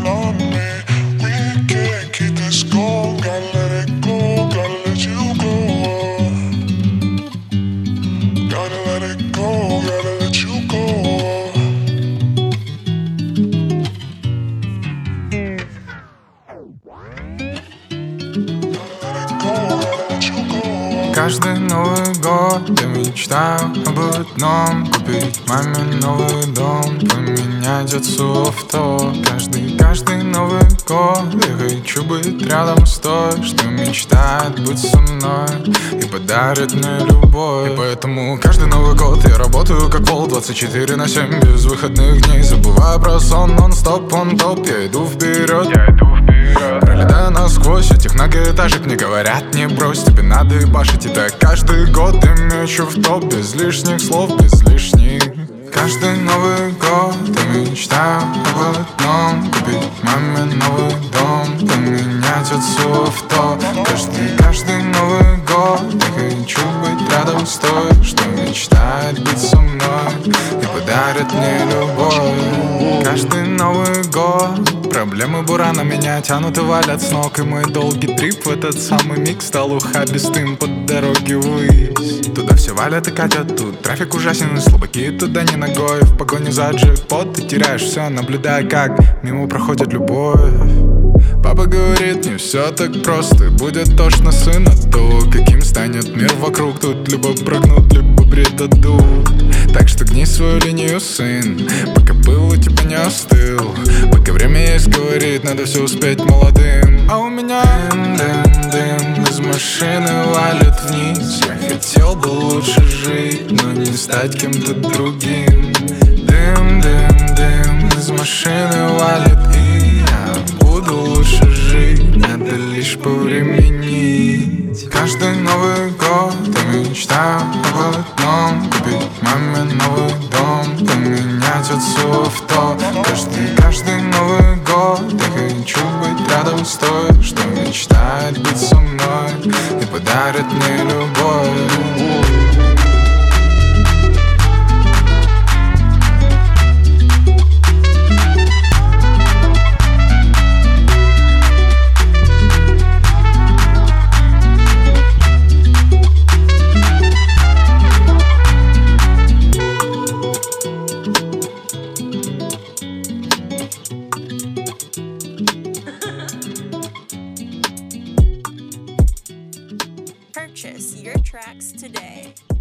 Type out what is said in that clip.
on me. We can't keep this going. Gotta let it go, gotta let you go. Gotta let it go, gotta let you go. Каждый Новый год я мечтаю об одном: купить маме новый дом, поменять отцу авто. Каждый Новый год я хочу быть рядом с той, что мечтает быть со мной и подарит мне любовь. И поэтому каждый Новый год я работаю как вол 24/7, без выходных дней. Забываю про сон, нон-стоп, он топ. Я иду вперед, пролетаю насквозь этих многоэтажек. Мне говорят, не брось, тебе надо ебашить. И так каждый год я мечу в топ, без лишних слов, без лишних. Каждый Новый год я мечтаю об одном: купить маме новый дом, поменять отцу авто. Каждый Новый год я хочу быть рядом с той, что мечтает быть со мной и подарит мне любовь. Каждый Новый год проблемы бурана меня тянут и валят с ног. И мой долгий трип в этот самый миг стал ухабистым по дороге ввысь. Туда все валят и катят, тут трафик ужасен, и слабаки туда не ногой. В погоне за джекпот ты теряешь все, наблюдая, как мимо проходит любовь. Папа говорит, не все так просто, будет тошно сына того, каким станет мир вокруг. Тут либо прыгнут, либо предадут. Так что гни свою линию, сын, пока пыл у тебя не остыл. Пока время есть, говорит, надо все успеть молодым. А у меня дым из машины валит вниз. Я хотел бы лучше жить, но не стать кем-то другим. Дым из машины валит, и я буду лучше жить. Надо лишь повременить. Каждый Новый год я мечтаю об одном: купить маме новый дом, поменять отцу авто. Каждый Новый год я хочу быть рядом с той, что мечтает быть со мной и подарит мне любовь. Purchase your tracks today.